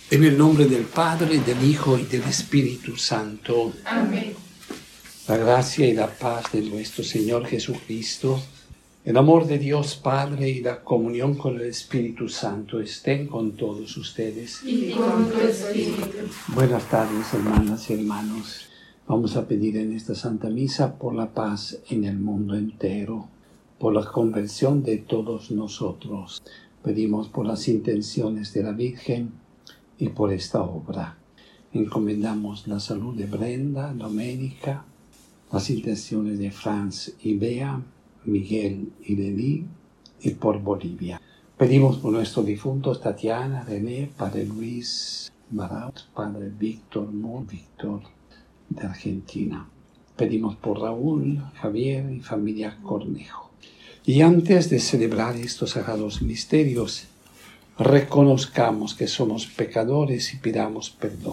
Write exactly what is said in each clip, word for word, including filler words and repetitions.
En el nombre del Padre, del Hijo y del Espíritu Santo. Amén. La gracia y la paz de nuestro Señor Jesucristo, el amor de Dios Padre y la comunión con el Espíritu Santo estén con todos ustedes. Y con tu espíritu. Buenas tardes, hermanas y hermanos. Vamos a pedir en esta Santa Misa por la paz en el mundo entero, por la conversión de todos nosotros. Pedimos por las intenciones de la Virgen y por esta obra. Encomendamos la salud de Brenda, Doménica, las intenciones de Franz y Bea, Miguel y Lely, y por Bolivia. Pedimos por nuestros difuntos Tatiana, René, Padre Luis, Marat, Padre Víctor, Mo, Víctor de Argentina. Pedimos por Raúl, Javier y familia Cornejo. Y antes de celebrar estos sagrados misterios, reconozcamos que somos pecadores y pidamos perdón.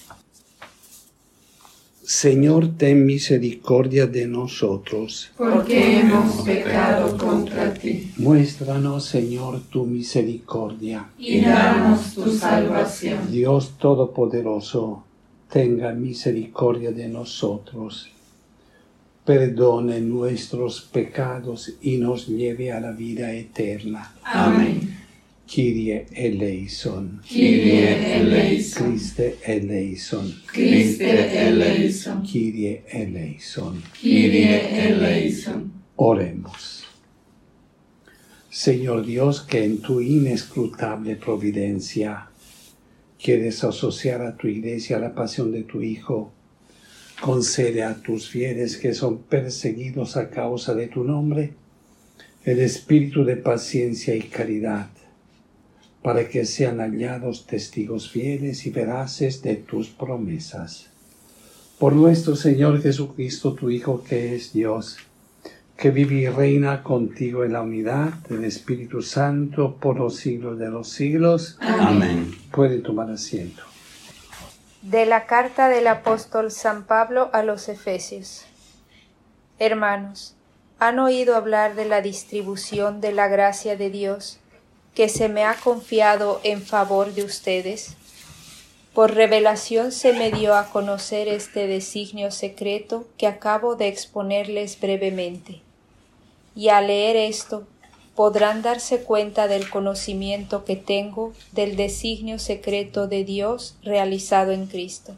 Señor, ten misericordia de nosotros, porque hemos pecado contra ti. Muéstranos, Señor, tu misericordia. Y danos tu salvación. Dios Todopoderoso, tenga misericordia de nosotros, perdone nuestros pecados y nos lleve a la vida eterna. Amén. Kyrie eleison. Kyrie eleison. Christe eleison. Christe eleison. Kyrie eleison. Kyrie eleison. Oremos. Señor Dios, que en tu inescrutable providencia quieres asociar a tu Iglesia a la pasión de tu Hijo, concede a tus fieles que son perseguidos a causa de tu nombre el espíritu de paciencia y caridad, para que sean hallados testigos fieles y veraces de tus promesas. Por nuestro Señor Jesucristo, tu Hijo, que es Dios, que vive y reina contigo en la unidad del Espíritu Santo por los siglos de los siglos. Amén. Puede tomar asiento. De la carta del apóstol San Pablo a los Efesios. Hermanos, ¿han oído hablar de la distribución de la gracia de Dios que se me ha confiado en favor de ustedes? Por revelación se me dio a conocer este designio secreto que acabo de exponerles brevemente. Y al leer esto, podrán darse cuenta del conocimiento que tengo del designio secreto de Dios realizado en Cristo.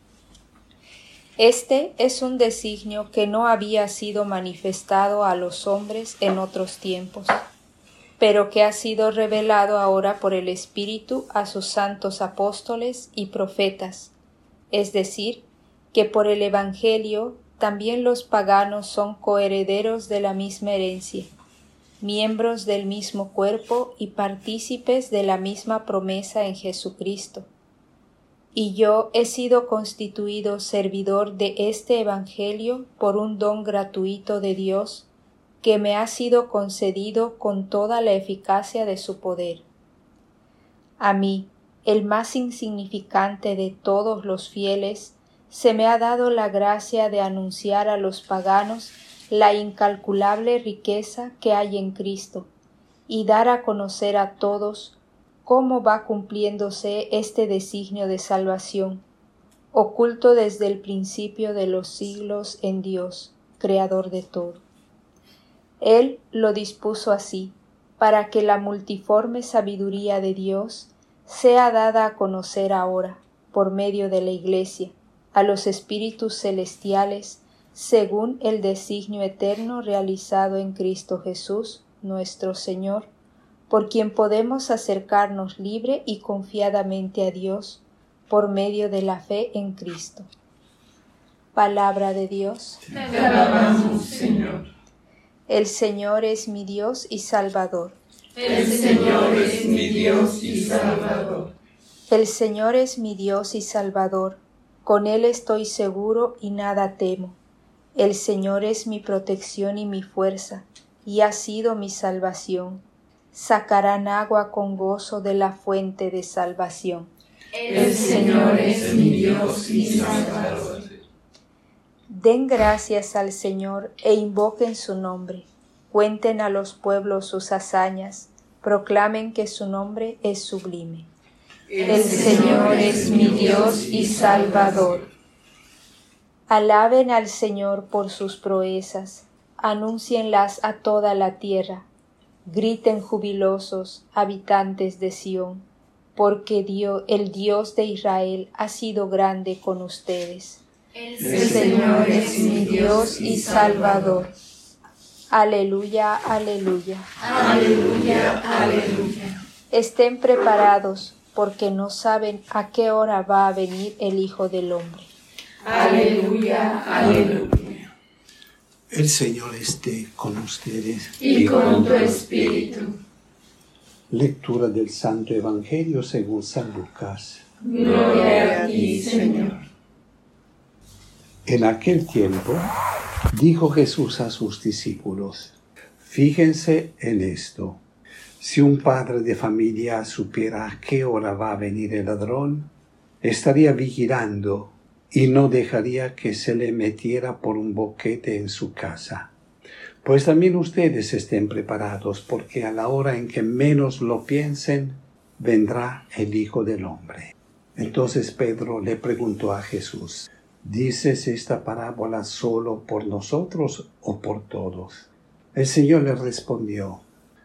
Este es un designio que no había sido manifestado a los hombres en otros tiempos, pero que ha sido revelado ahora por el Espíritu a sus santos apóstoles y profetas, es decir, que por el Evangelio también los paganos son coherederos de la misma herencia, miembros del mismo cuerpo y partícipes de la misma promesa en Jesucristo. Y yo he sido constituido servidor de este Evangelio por un don gratuito de Dios, que me ha sido concedido con toda la eficacia de su poder. A mí, el más insignificante de todos los fieles, se me ha dado la gracia de anunciar a los paganos la incalculable riqueza que hay en Cristo, y dar a conocer a todos cómo va cumpliéndose este designio de salvación, oculto desde el principio de los siglos en Dios, Creador de todo. Él lo dispuso así, para que la multiforme sabiduría de Dios sea dada a conocer ahora, por medio de la Iglesia, a los espíritus celestiales, según el designio eterno realizado en Cristo Jesús, nuestro Señor, por quien podemos acercarnos libre y confiadamente a Dios, por medio de la fe en Cristo. Palabra de Dios. Te alabamos, Señor. El Señor es mi Dios y Salvador. El Señor es mi Dios y Salvador. El Señor es mi Dios y Salvador. Con Él estoy seguro y nada temo. El Señor es mi protección y mi fuerza, y ha sido mi salvación. Sacarán agua con gozo de la fuente de salvación. El Señor es mi Dios y Salvador. Den gracias al Señor e invoquen su nombre. Cuenten a los pueblos sus hazañas, proclamen que su nombre es sublime. El Señor es mi Dios y Salvador. Alaben al Señor por sus proezas, anúncienlas a toda la tierra. Griten jubilosos, habitantes de Sión, porque Dios, el Dios de Israel ha sido grande con ustedes. El Señor es mi Dios y Salvador. Aleluya, aleluya. Aleluya, aleluya. Estén preparados, porque no saben a qué hora va a venir el Hijo del Hombre. Aleluya, aleluya. El Señor esté con ustedes. Y con tu espíritu. Lectura del Santo Evangelio según San Lucas. Gloria a ti, Señor. En aquel tiempo dijo Jesús a sus discípulos: fíjense en esto. Si un padre de familia supiera a qué hora va a venir el ladrón, estaría vigilando y no dejaría que se le metiera por un boquete en su casa. Pues también ustedes estén preparados, porque a la hora en que menos lo piensen, vendrá el Hijo del Hombre. Entonces Pedro le preguntó a Jesús: ¿dices esta parábola solo por nosotros o por todos? El Señor le respondió: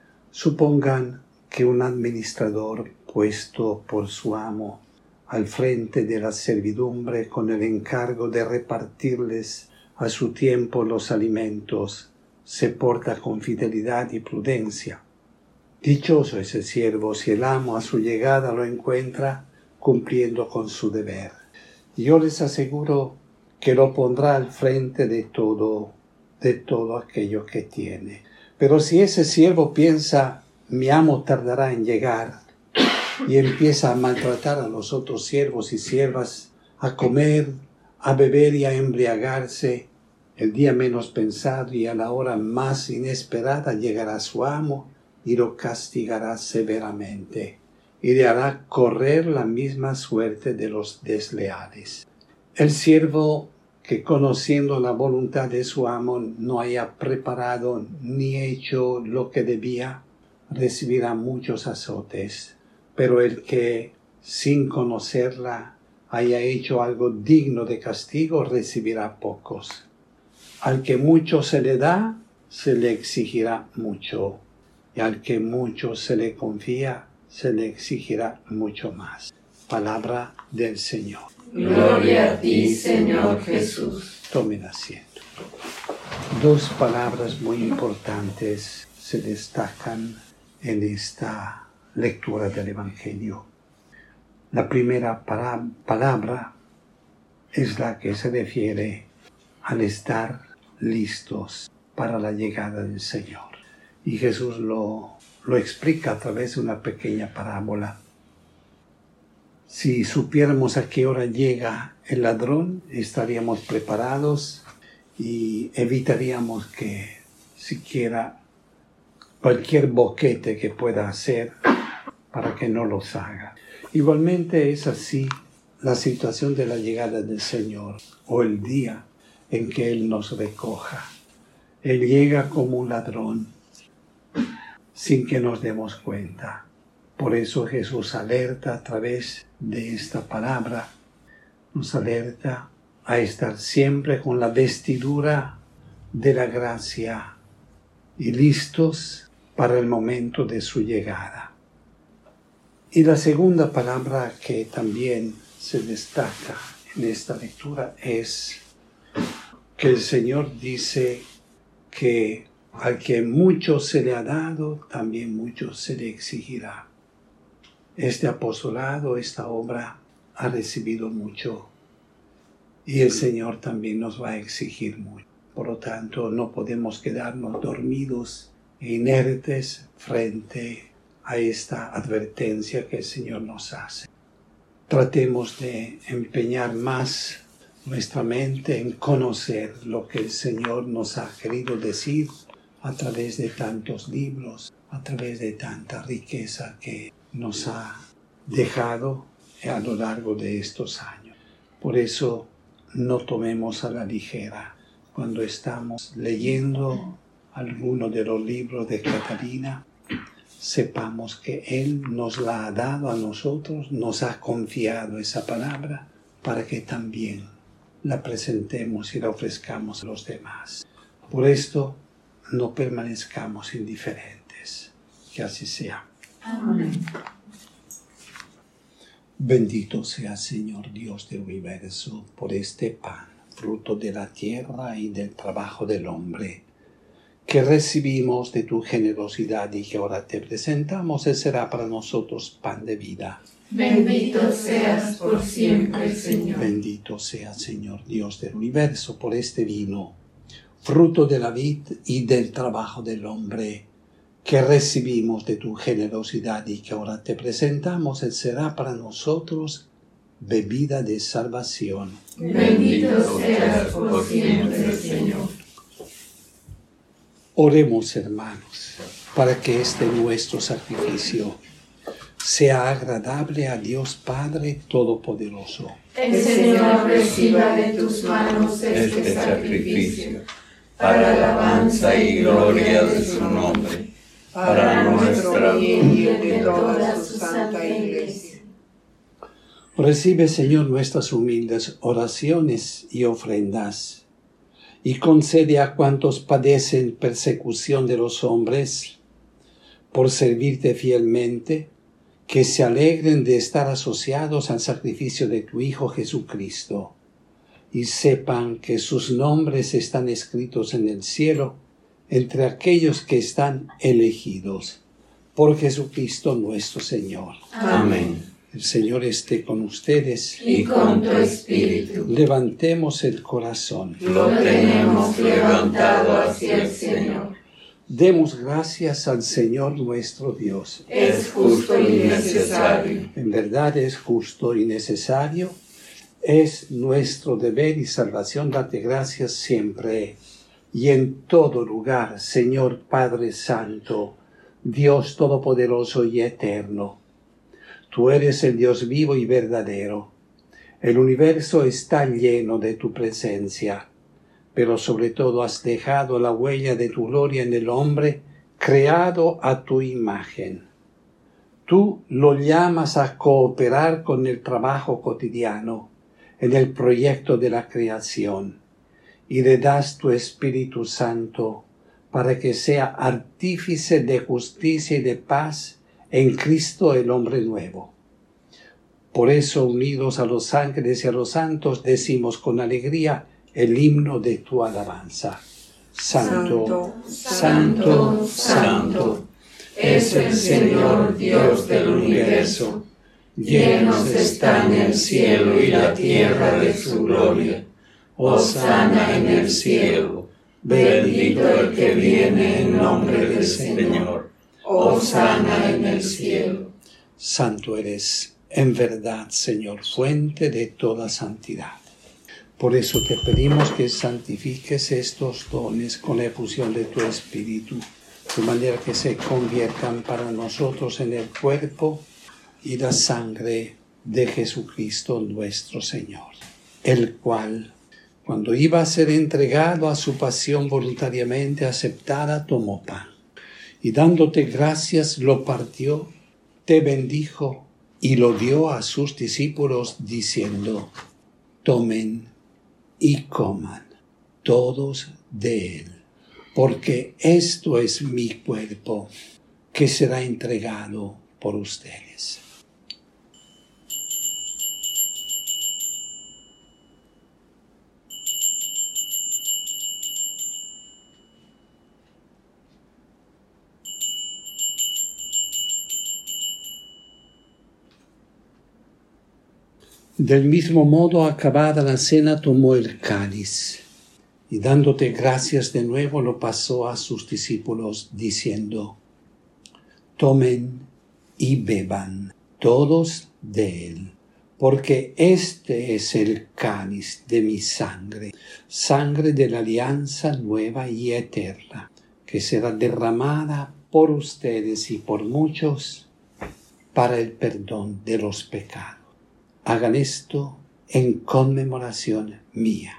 supongan que un administrador puesto por su amo al frente de la servidumbre con el encargo de repartirles a su tiempo los alimentos, se porta con fidelidad y prudencia. Dichoso es el siervo si el amo a su llegada lo encuentra cumpliendo con su deber. Yo les aseguro que lo pondrá al frente de todo, de todo aquello que tiene. Pero si ese siervo piensa: mi amo tardará en llegar, y empieza a maltratar a los otros siervos y siervas, a comer, a beber y a embriagarse, el día menos pensado y a la hora más inesperada llegará su amo y lo castigará severamente, y le hará correr la misma suerte de los desleales. El siervo que, conociendo la voluntad de su amo, no haya preparado ni hecho lo que debía, recibirá muchos azotes. Pero el que, sin conocerla, haya hecho algo digno de castigo, recibirá pocos. Al que mucho se le da, se le exigirá mucho, y al que mucho se le confía, se le exigirá mucho más. Palabra del Señor. Gloria a ti, Señor Jesús. Tomen asiento. Dos palabras muy importantes se destacan en esta lectura del Evangelio. La primera para, palabra es la que se refiere al estar listos para la llegada del Señor. Y Jesús lo, lo explica a través de una pequeña parábola. Si supiéramos a qué hora llega el ladrón, estaríamos preparados y evitaríamos que siquiera cualquier boquete que pueda hacer para que no los haga. Igualmente es así la situación de la llegada del Señor, o el día en que Él nos recoja. Él llega como un ladrón, sin que nos demos cuenta. Por eso Jesús alerta a través de esta palabra, nos alerta a estar siempre con la vestidura de la gracia y listos para el momento de su llegada. Y la segunda palabra que también se destaca en esta lectura es que el Señor dice que al que mucho se le ha dado, también mucho se le exigirá. Este apostolado, esta obra, ha recibido mucho y el Señor también nos va a exigir mucho. Por lo tanto, no podemos quedarnos dormidos e inertes frente a esta advertencia que el Señor nos hace. Tratemos de empeñar más nuestra mente en conocer lo que el Señor nos ha querido decir a través de tantos libros, a través de tanta riqueza que nos ha dejado a lo largo de estos años. Por eso no tomemos a la ligera cuando estamos leyendo alguno de los libros de Catalina, sepamos que Él nos la ha dado a nosotros, nos ha confiado esa palabra para que también la presentemos y la ofrezcamos a los demás. Por esto, no permanezcamos indiferentes. Que así sea. Amén. Bendito sea, Señor Dios del universo, por este pan, fruto de la tierra y del trabajo del hombre, que recibimos de tu generosidad y que ahora te presentamos. Él será para nosotros pan de vida. Bendito seas por siempre, Señor. Bendito sea, Señor Dios del universo, por este vino, fruto de la vid y del trabajo del hombre, que recibimos de tu generosidad y que ahora te presentamos. Él será para nosotros bebida de salvación. Bendito seas por siempre, Señor. Oremos, hermanos, para que este nuestro sacrificio sea agradable a Dios Padre Todopoderoso. El Señor reciba de tus manos este sacrificio, para alabanza y gloria de su nombre, para nuestro bien y el de toda su santa Iglesia. Recibe, Señor, nuestras humildes oraciones y ofrendas, y concede a cuantos padecen persecución de los hombres, por servirte fielmente, que se alegren de estar asociados al sacrificio de tu Hijo Jesucristo, y sepan que sus nombres están escritos en el cielo, entre aquellos que están elegidos por Jesucristo nuestro Señor. Amén. El Señor esté con ustedes. Y con tu espíritu. Levantemos el corazón. Lo tenemos levantado hacia el Señor. Demos gracias al Señor nuestro Dios. Es justo y necesario. En verdad es justo y necesario. Es nuestro deber y salvación darte gracias siempre y en todo lugar, Señor Padre Santo, Dios Todopoderoso y Eterno. Tú eres el Dios vivo y verdadero. El universo está lleno de tu presencia, pero sobre todo has dejado la huella de tu gloria en el hombre, creado a tu imagen. Tú lo llamas a cooperar con el trabajo cotidiano, en el proyecto de la creación, y le das tu Espíritu Santo para que sea artífice de justicia y de paz en Cristo el hombre nuevo. Por eso, unidos a los ángeles y a los santos, decimos con alegría el himno de tu alabanza. Santo, santo, santo, santo, es el Señor Dios del universo. Llenos están el cielo y la tierra de su gloria. Hosana en el cielo. Bendito el que viene en nombre del Señor. Hosana en el cielo. Santo eres, en verdad, Señor, fuente de toda santidad. Por eso te pedimos que santifiques estos dones con la efusión de tu Espíritu, de manera que se conviertan para nosotros en el cuerpo y la sangre de Jesucristo nuestro Señor, el cual, cuando iba a ser entregado a su pasión voluntariamente aceptada, tomó pan, y dándote gracias lo partió, te bendijo y lo dio a sus discípulos diciendo: tomen y coman todos de él, porque esto es mi cuerpo que será entregado por ustedes. Del mismo modo, acabada la cena, tomó el cáliz y dándote gracias de nuevo lo pasó a sus discípulos diciendo: tomen y beban todos de él, porque este es el cáliz de mi sangre, sangre de la alianza nueva y eterna, que será derramada por ustedes y por muchos para el perdón de los pecados. Hagan esto en conmemoración mía.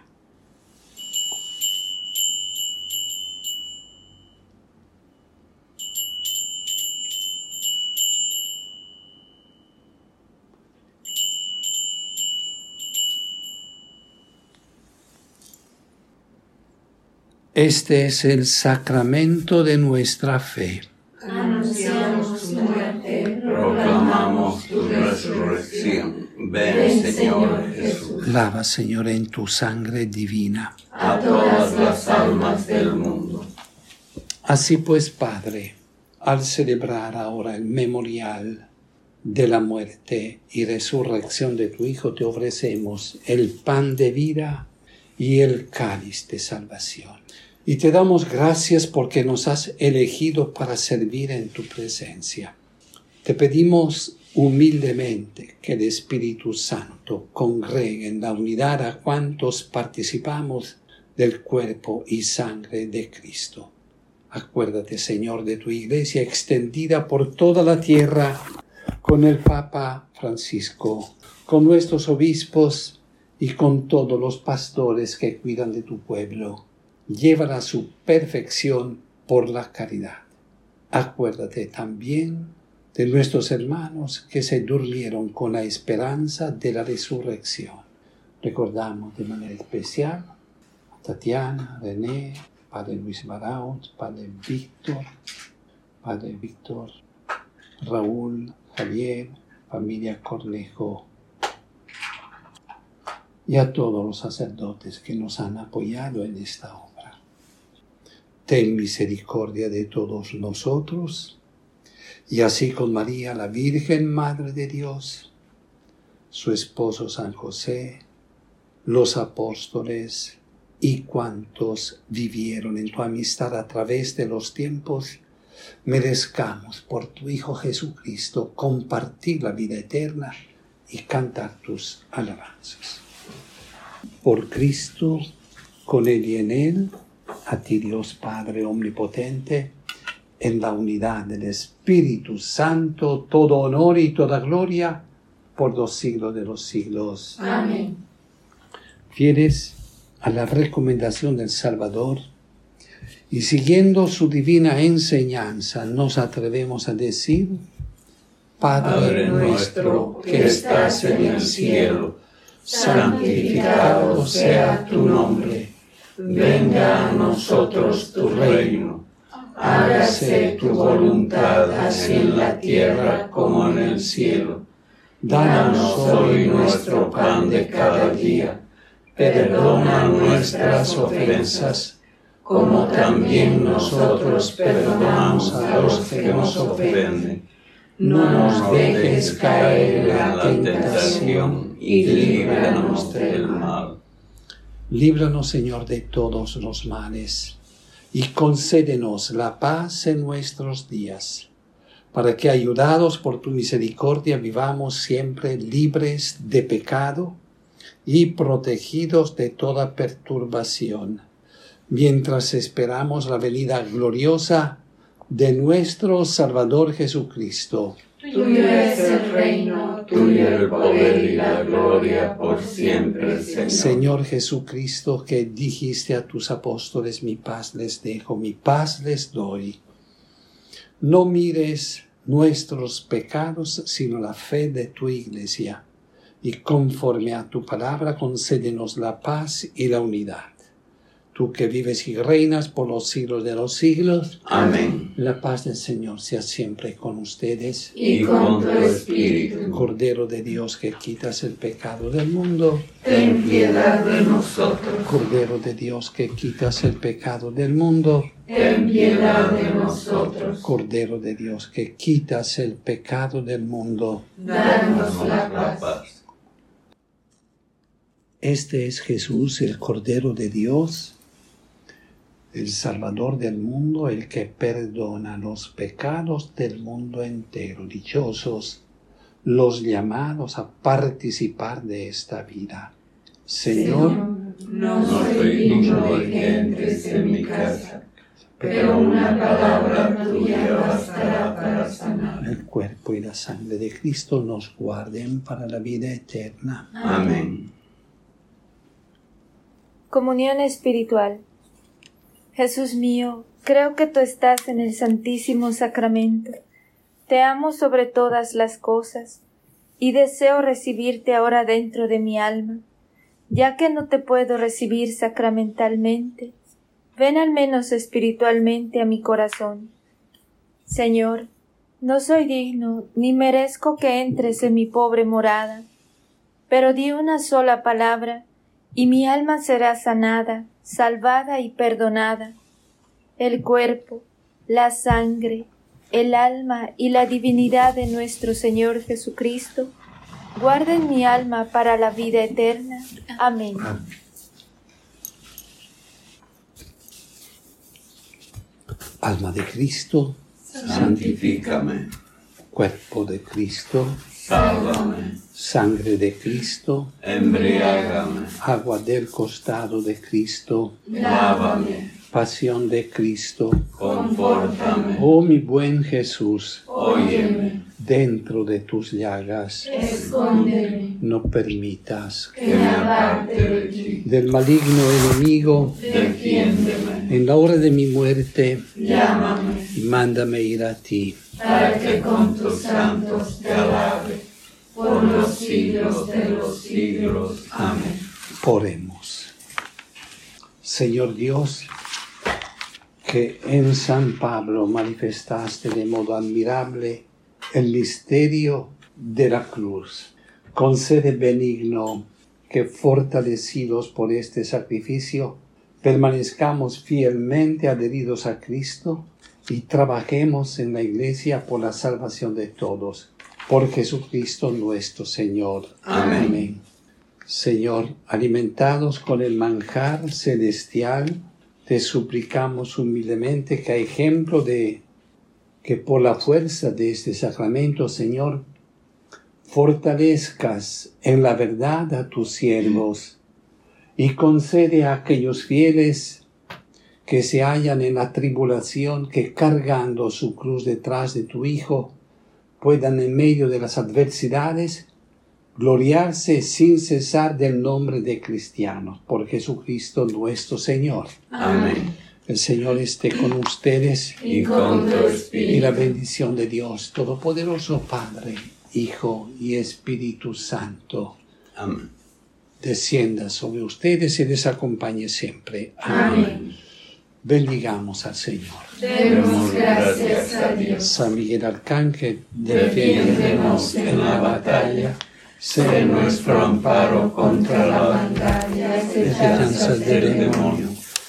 Este es el sacramento de nuestra fe. Anunciamos tu muerte, proclamamos tu resurrección. Ven, Señor Jesús. Lava, Señor, en tu sangre divina a todas las almas del mundo. Así pues, Padre, al celebrar ahora el memorial de la muerte y resurrección de tu Hijo, te ofrecemos el pan de vida y el cáliz de salvación. Y te damos gracias porque nos has elegido para servir en tu presencia. Te pedimos humildemente que el Espíritu Santo congregue en la unidad a cuantos participamos del cuerpo y sangre de Cristo. Acuérdate, Señor, de tu Iglesia extendida por toda la tierra, con el Papa Francisco, con nuestros obispos y con todos los pastores que cuidan de tu pueblo. Llévala a su perfección por la caridad. Acuérdate también de nuestros hermanos que se durmieron con la esperanza de la resurrección. Recordamos de manera especial a Tatiana, René, Padre Luis Baraut, Padre Víctor, Padre Víctor, Raúl, Javier, familia Cornejo, y a todos los sacerdotes que nos han apoyado en esta obra. Ten misericordia de todos nosotros, y así con María, la Virgen Madre de Dios, su esposo San José, los apóstoles y cuantos vivieron en tu amistad a través de los tiempos, merezcamos por tu Hijo Jesucristo compartir la vida eterna y cantar tus alabanzas. Por Cristo, con Él y en Él, a ti Dios Padre Omnipotente, en la unidad del Espíritu Santo, todo honor y toda gloria, por los siglos de los siglos. Amén. Fieles a la recomendación del Salvador, y siguiendo su divina enseñanza, nos atrevemos a decir: Padre, Padre nuestro que estás en el cielo, santificado sea tu nombre. Venga a nosotros tu reino. Hágase tu voluntad así en la tierra como en el cielo. Danos hoy nuestro pan de cada día. Perdona nuestras ofensas, como también nosotros perdonamos a los que nos ofenden. No nos dejes caer en la tentación y líbranos del mal. Líbranos, Señor, de todos los males, y concédenos la paz en nuestros días, para que, ayudados por tu misericordia, vivamos siempre libres de pecado y protegidos de toda perturbación, mientras esperamos la venida gloriosa de nuestro Salvador Jesucristo. Tuyo es el reino, tuyo el poder y la gloria por siempre, Señor. Señor Jesucristo, que dijiste a tus apóstoles: mi paz les dejo, mi paz les doy. No mires nuestros pecados, sino la fe de tu Iglesia, y conforme a tu palabra concédenos la paz y la unidad. Tú que vives y reinas por los siglos de los siglos. Amén. La paz del Señor sea siempre con ustedes. Y con tu espíritu. Cordero de Dios, que quitas el pecado del mundo, ten piedad de nosotros. Cordero de Dios, que quitas el pecado del mundo, ten piedad de nosotros. Cordero de Dios, que quitas el pecado del mundo, danos la paz. Este es Jesús, el Cordero de Dios, el Salvador del mundo, el que perdona los pecados del mundo entero. Dichosos los llamados a participar de esta vida. Señor, no soy digno de que entres en mi casa, pero una palabra tuya bastará para sanar. El cuerpo y la sangre de Cristo nos guarden para la vida eterna. Amén. Comunión espiritual. Jesús mío, creo que tú estás en el Santísimo Sacramento. Te amo sobre todas las cosas y deseo recibirte ahora dentro de mi alma. Ya que no te puedo recibir sacramentalmente, ven al menos espiritualmente a mi corazón. Señor, no soy digno ni merezco que entres en mi pobre morada, pero di una sola palabra y mi alma será sanada, salvada y perdonada. El cuerpo, la sangre, el alma y la divinidad de nuestro Señor Jesucristo guarden mi alma para la vida eterna. Amén. Alma de Cristo, santifícame. Cuerpo de Cristo, sálvame. Sangre de Cristo, embriágame. Agua del costado de Cristo, lávame. Pasión de Cristo, confórtame. Oh mi buen Jesús, óyeme. Dentro de tus llagas, escóndeme. No permitas que me aparte de ti. Del maligno enemigo, defiéndeme. En la hora de mi muerte, llámame. Y mándame ir a ti, para que con tus santos te alabe, por los siglos de los siglos. Amén. Oremos. Señor Dios, que en San Pablo manifestaste de modo admirable el misterio de la cruz, concede benigno que, fortalecidos por este sacrificio, permanezcamos fielmente adheridos a Cristo y trabajemos en la Iglesia por la salvación de todos. Por Jesucristo nuestro Señor. Amén. Amén. Señor, alimentados con el manjar celestial, te suplicamos humildemente que a ejemplo de que por la fuerza de este sacramento, Señor, fortalezcas en la verdad a tus siervos y concede a aquellos fieles que se hallan en la tribulación que cargando su cruz detrás de tu Hijo puedan en medio de las adversidades gloriarse sin cesar del nombre de cristianos, por Jesucristo nuestro Señor. Amén. El Señor esté con ustedes y con tu espíritu. Y la bendición de Dios Todopoderoso, Padre, Hijo y Espíritu Santo, amén, descienda sobre ustedes y les acompañe siempre. Amén. Amén. Bendigamos al Señor. Demos gracias a Dios. San Miguel Arcángel, defiéndenos en la batalla. Sé nuestro amparo contra la maldad y acechanzas del demonio.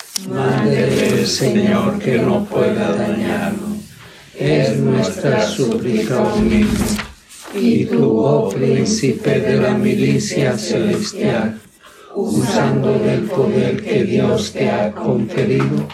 Mándele el Señor que no pueda dañarnos. Es nuestra súplica humilde. Y tú, oh príncipe de la milicia celestial, usando del poder que Dios te ha conferido,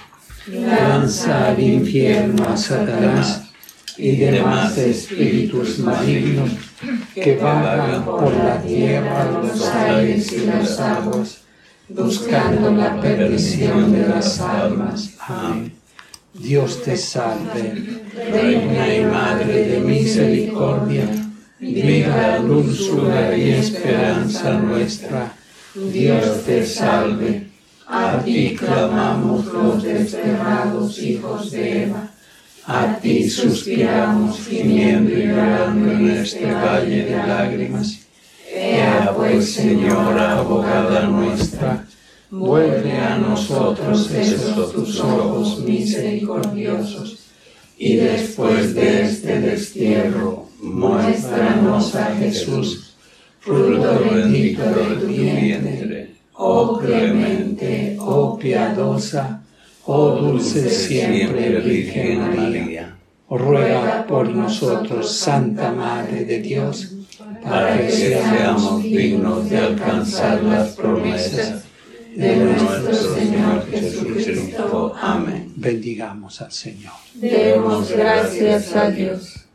lanza al infierno a Satanás y demás espíritus malignos que vagan por la tierra, los aires y las aguas, buscando la perdición de las almas. Amén. Dios te salve, Reina y Madre de misericordia, vida, dulzura y esperanza nuestra. Dios te salve. A ti clamamos los desterrados hijos de Eva. A ti suspiramos, gimiendo y llorando en este valle de lágrimas. Ea pues, Señora, abogada nuestra, vuelve a nosotros esos tus ojos misericordiosos, y después de este destierro, muéstranos a Jesús, fruto bendito de tu vientre, oh clemente, oh piadosa, oh dulce siempre Virgen María. ruega por nosotros, Santa Madre de Dios, para que seamos dignos de alcanzar las promesas de nuestro Señor Jesucristo. Amén. bendigamos al Señor. Demos gracias a Dios.